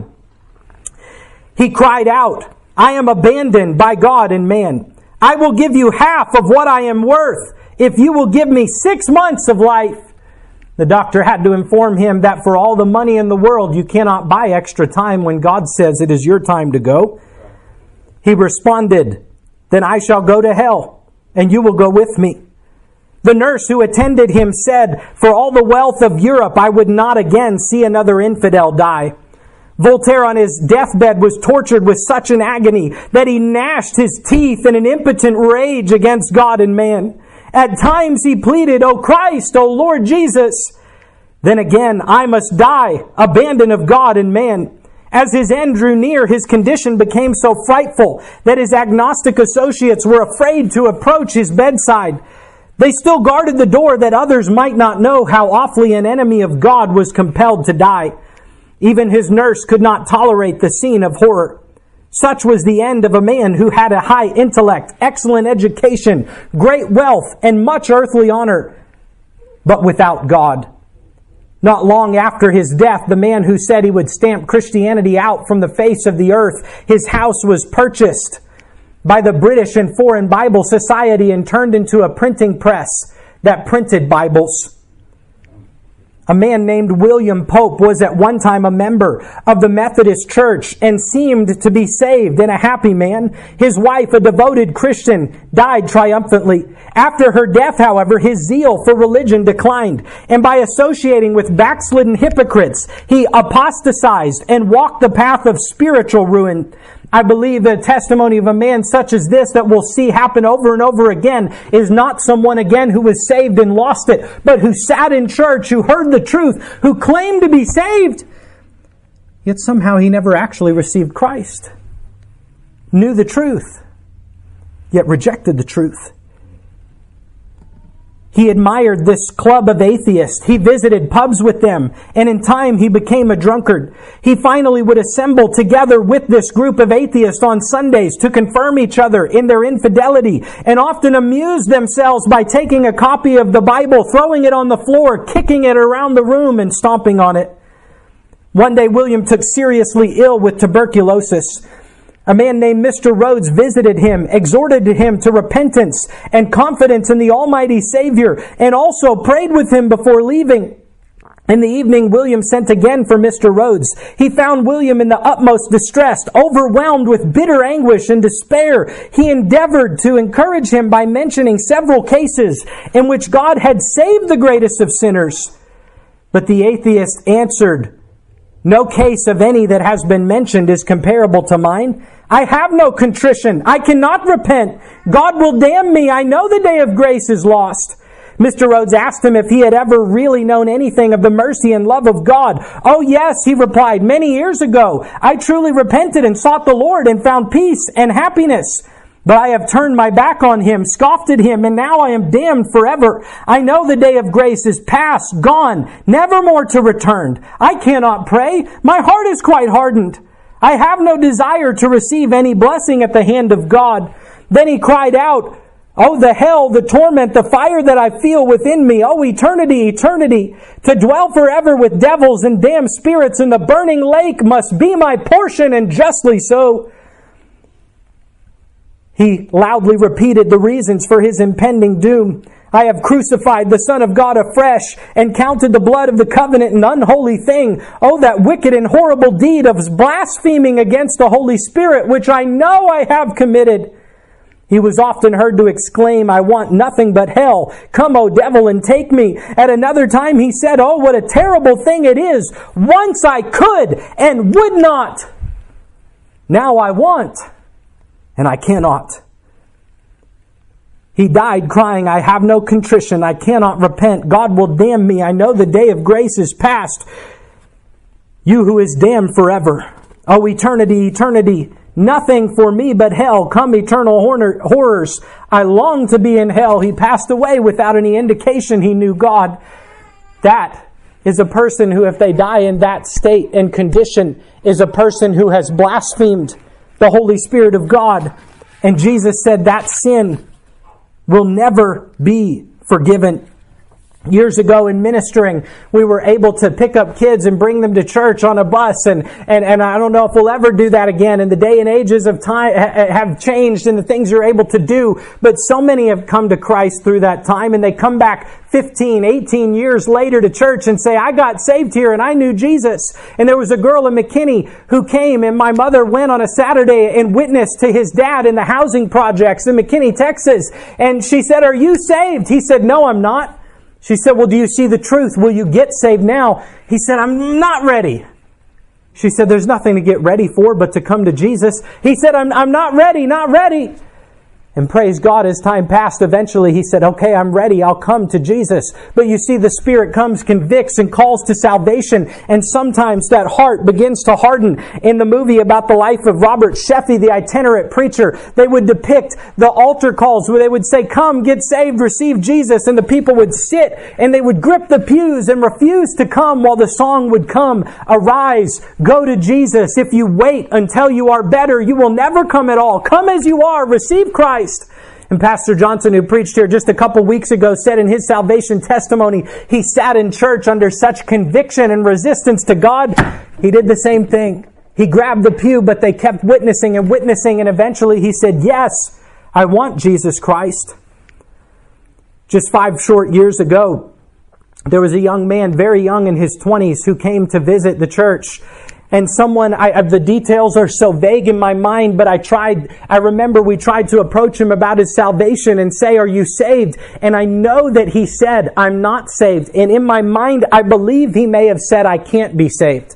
he cried out, I am abandoned by God and man. I will give you half of what I am worth if you will give me 6 months of life. The doctor had to inform him that for all the money in the world, you cannot buy extra time when God says it is your time to go. He responded, then I shall go to hell, and you will go with me. The nurse who attended him said, for all the wealth of Europe, I would not again see another infidel die. Voltaire on his deathbed was tortured with such an agony that he gnashed his teeth in an impotent rage against God and man. At times he pleaded, O Christ, O Lord Jesus. Then again, I must die, abandoned of God and man. As his end drew near, his condition became so frightful that his agnostic associates were afraid to approach his bedside. They still guarded the door that others might not know how awfully an enemy of God was compelled to die. Even his nurse could not tolerate the scene of horror. Such was the end of a man who had a high intellect, excellent education, great wealth, and much earthly honor, but without God. Not long after his death, the man who said he would stamp Christianity out from the face of the earth, his house was purchased by the British and Foreign Bible Society and turned into a printing press that printed Bibles. A man named William Pope was at one time a member of the Methodist Church and seemed to be saved and a happy man. His wife, a devoted Christian, died triumphantly. After her death, however, his zeal for religion declined, and by associating with backslidden hypocrites, he apostatized and walked the path of spiritual ruin. I believe the testimony of a man such as this that we'll see happen over and over again is not someone again who was saved and lost it, but who sat in church, who heard the truth, who claimed to be saved, yet somehow he never actually received Christ. Knew the truth, yet rejected the truth. He admired this club of atheists. He visited pubs with them, and in time he became a drunkard. He finally would assemble together with this group of atheists on Sundays to confirm each other in their infidelity, and often amuse themselves by taking a copy of the Bible, throwing it on the floor, kicking it around the room, and stomping on it. One day William took seriously ill with tuberculosis. A man named Mr. Rhodes visited him, exhorted him to repentance and confidence in the Almighty Savior, and also prayed with him before leaving. In the evening, William sent again for Mr. Rhodes. He found William in the utmost distress, overwhelmed with bitter anguish and despair. He endeavored to encourage him by mentioning several cases in which God had saved the greatest of sinners. But the atheist answered, no case of any that has been mentioned is comparable to mine. I have no contrition. I cannot repent. God will damn me. I know the day of grace is lost. Mr. Rhodes asked him if he had ever really known anything of the mercy and love of God. "Oh yes," he replied, "many years ago. I truly repented and sought the Lord and found peace and happiness. But I have turned my back on Him, scoffed at Him, and now I am damned forever. I know the day of grace is past, gone, never more to return. I cannot pray. My heart is quite hardened. I have no desire to receive any blessing at the hand of God." Then he cried out, "Oh, the hell, the torment, the fire that I feel within me. Oh, eternity, eternity. To dwell forever with devils and damned spirits in the burning lake must be my portion, and justly so." He loudly repeated the reasons for his impending doom. "I have crucified the Son of God afresh and counted the blood of the covenant an unholy thing. Oh, that wicked and horrible deed of blaspheming against the Holy Spirit, which I know I have committed." He was often heard to exclaim, "I want nothing but hell. Come, O devil, and take me." At another time he said, "Oh, what a terrible thing it is. Once I could and would not. Now I want and I cannot." He died crying, "I have no contrition. I cannot repent. God will damn me. I know the day of grace is past. You who is damned forever. Oh, eternity, eternity. Nothing for me but hell. Come, eternal horrors. I long to be in hell." He passed away without any indication he knew God. That is a person who, if they die in that state and condition, is a person who has blasphemed the Holy Spirit of God. And Jesus said that sin will never be forgiven. Years ago in ministering, we were able to pick up kids and bring them to church on a bus, and I don't know if we'll ever do that again. And the day and ages of time have changed, and the things you're able to do. But so many have come to Christ through that time, and they come back 15, 18 years later to church and say, "I got saved here and I knew Jesus." And there was a girl in McKinney who came, and my mother went on a Saturday and witnessed to his dad in the housing projects in McKinney, Texas. And she said, "Are you saved?" He said, "No, I'm not." She said, "Well, do you see the truth? Will you get saved now?" He said, "I'm not ready." She said, "There's nothing to get ready for but to come to Jesus." He said, I'm not ready, not ready." And praise God, as time passed, eventually he said, "Okay, I'm ready. I'll come to Jesus." But you see, the Spirit comes, convicts, and calls to salvation. And sometimes that heart begins to harden. In the movie about the life of Robert Sheffey, the itinerant preacher, they would depict the altar calls where they would say, "Come, get saved, receive Jesus." And the people would sit and they would grip the pews and refuse to come while the song would come, "Arise, go to Jesus. If you wait until you are better, you will never come at all. Come as you are, receive Christ." And Pastor Johnson, who preached here just a couple weeks ago, said in his salvation testimony, he sat in church under such conviction and resistance to God, he did the same thing. He grabbed the pew, but they kept witnessing, and eventually he said, "Yes, I want Jesus Christ." Just 5 short years ago, there was a young man, very young in his 20s, who came to visit the church. And the details are so vague in my mind, but I remember we tried to approach him about his salvation and say, "Are you saved?" And I know that he said, "I'm not saved." And in my mind, I believe he may have said, "I can't be saved."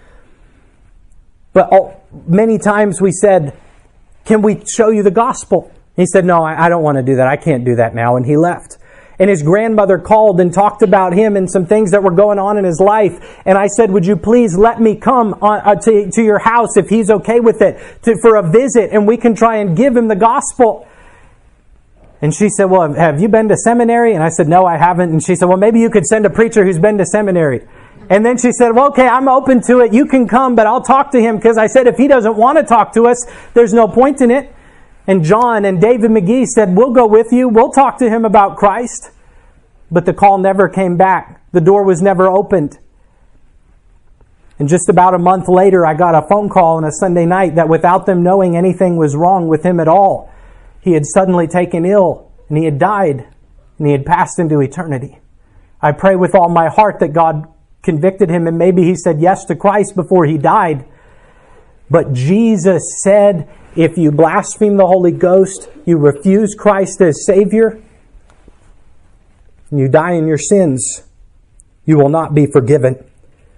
But many times we said, "Can we show you the gospel?" He said, "No, I don't want to do that. I can't do that now." And he left. And his grandmother called and talked about him and some things that were going on in his life. And I said, "Would you please let me come to your house if he's okay with it for a visit, and we can try and give him the gospel?" And she said, "Well, have you been to seminary?" And I said, "No, I haven't." And she said, "Well, maybe you could send a preacher who's been to seminary." And then she said, "Well, okay, I'm open to it. You can come, but I'll talk to him." Because I said, if he doesn't want to talk to us, there's no point in it. And John and David McGee said, "We'll go with you. We'll talk to him about Christ." But the call never came back. The door was never opened. And just about a month later, I got a phone call on a Sunday night that without them knowing anything was wrong with him at all, he had suddenly taken ill and he had died and he had passed into eternity. I pray with all my heart that God convicted him and maybe he said yes to Christ before he died. But Jesus said, if you blaspheme the Holy Ghost, you refuse Christ as Savior, and you die in your sins, you will not be forgiven.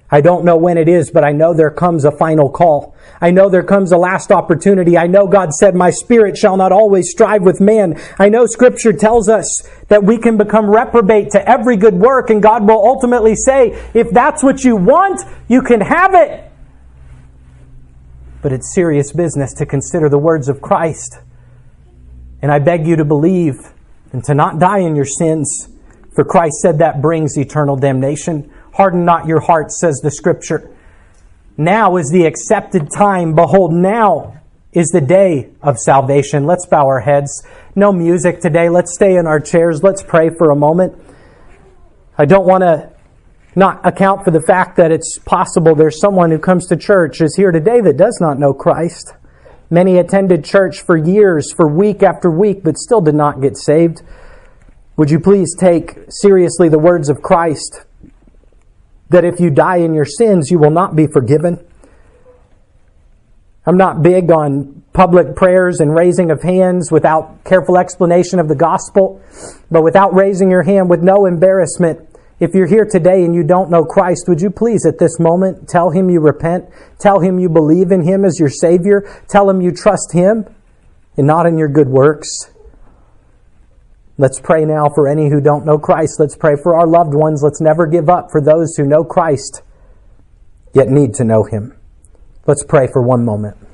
I don't know when it is, but I know there comes a final call. I know there comes a last opportunity. I know God said, my spirit shall not always strive with man. I know Scripture tells us that we can become reprobate to every good work, and God will ultimately say, if that's what you want, you can have it. But it's serious business to consider the words of Christ. And I beg you to believe and to not die in your sins, for Christ said that brings eternal damnation. Harden not your hearts, says the Scripture. Now is the accepted time. Behold, now is the day of salvation. Let's bow our heads. No music today. Let's stay in our chairs. Let's pray for a moment. I don't want to not account for the fact that it's possible there's someone who comes to church, is here today, that does not know Christ. Many attended church for years, for week after week, but still did not get saved. Would you please take seriously the words of Christ, that if you die in your sins, you will not be forgiven? I'm not big on public prayers and raising of hands without careful explanation of the gospel, but without raising your hand, with no embarrassment, if you're here today and you don't know Christ, would you please at this moment tell Him you repent, tell Him you believe in Him as your Savior, tell Him you trust Him and not in your good works? Let's pray now for any who don't know Christ. Let's pray for our loved ones. Let's never give up for those who know Christ, yet need to know Him. Let's pray for one moment.